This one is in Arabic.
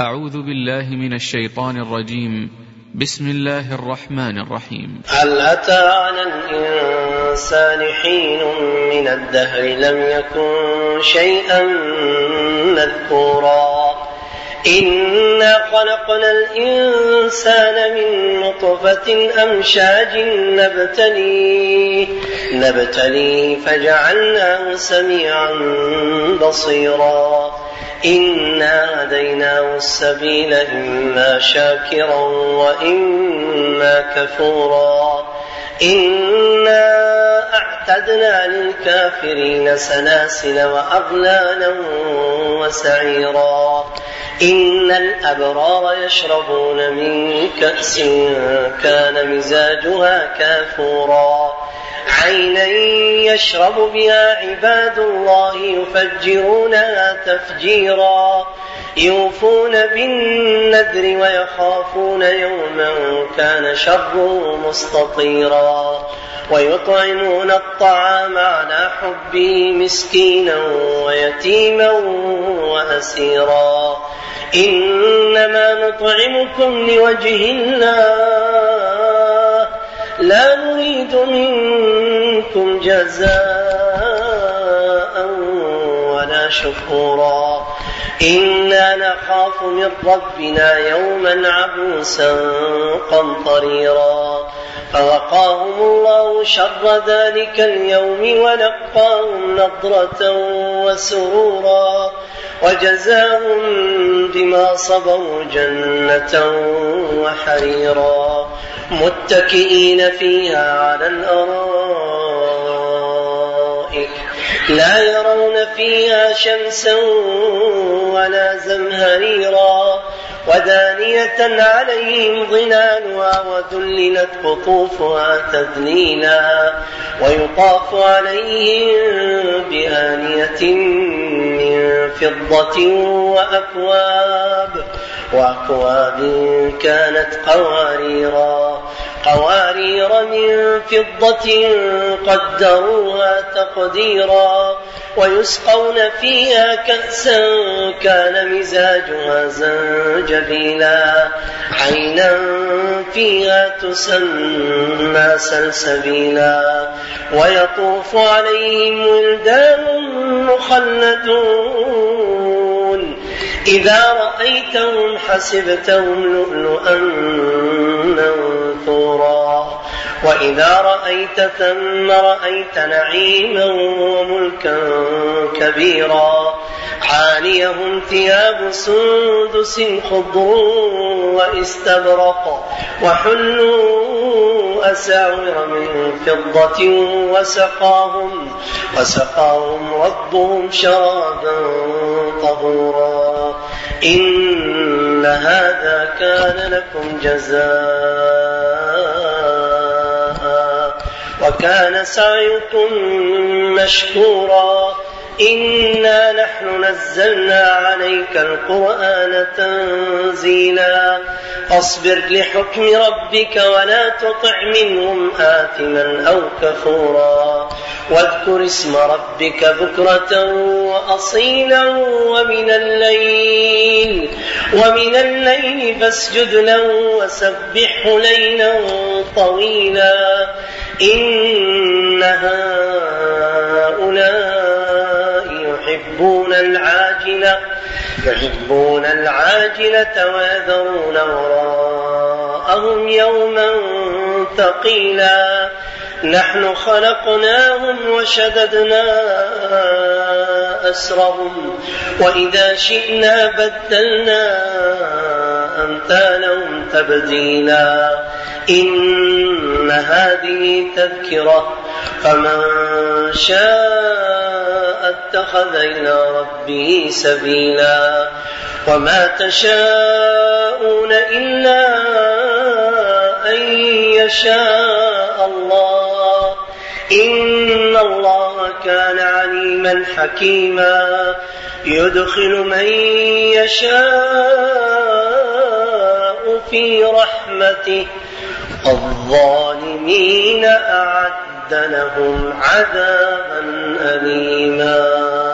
أعوذ بالله من الشيطان الرجيم. بسم الله الرحمن الرحيم. هل أتى على الإنسان حين من الدهر لم يكن شيئا مذكورا إنا خلقنا الإنسان من نطفة أمشاج نبتليه فجعلناه سميعا بصيرا إنا هديناه السبيل إما شاكرا وإما كفورا إنا أعتدنا للكافرين سلاسل وأغلالا وسعيرا إن الأبرار يشربون من كأس كان مزاجها كافورا عينا يشرب بها عباد الله يفجرونها تفجيرا يوفون بالنذر ويخافون يوما كان شره مستطيرا ويطعمون الطعام على حبه مسكينا ويتيما وأسيرا إنما نطعمكم لوجه الله لا نريد منكم جزاء ولا شكورا إنا نخاف من ربنا يوما عبوسا قمطريرا فوقاهم الله شر ذلك اليوم ولقاهم نضرة وسرورا وجزاهم بما صبروا جنة وحريرا متكئين فيها على الأرائك لا يرون فيها شمسا ولا زمهريرا ودانية عليهم ظلالها وذللت قطوفها تذليلا ويطاف عليهم بآنية من فضة وأكواب كانت قوارير من فضة قدروها تقديرا ويسقون فيها كأسا كان مزاجها زنجبيلا عينا فيها تسمى سلسبيلا ويطوف عليهم ولدان مخلدون إذا رأيتهم حسبتهم لؤلؤا منثورا وإذا رأيت ثم رأيت نعيما وملكا كبيرا عاليهم ثياب سندس خضر واستبرق وحلوا أساور من فضة وسقاهم ربهم شرابا طهورا إن هذا كان لكم جزاء وكان سعيكم مشكورا إنا نحن نزلنا عليك القرآن تنزيلا فاصبر لحكم ربك ولا تطع منهم آثما أو كفورا واذكر اسم ربك بكرة وأصيلا ومن الليل فاسجد له وسبحه ليلا طويلا إن هؤلاء يحبون العاجلة ويذرون وراءهم يوما ثقيلا نحن خلقناهم وشددنا أسرهم وإذا شئنا بدلنا أمثالهم تبديلا إن هذه تذكرة فمن شاء اتخذ إلى ربه سبيلا وما تشاءون إلا أن يشاء الله إن الله كان عليما حكيما يدخل من يشاء في رحمته الظالمين أعد لهم عذابا أليما.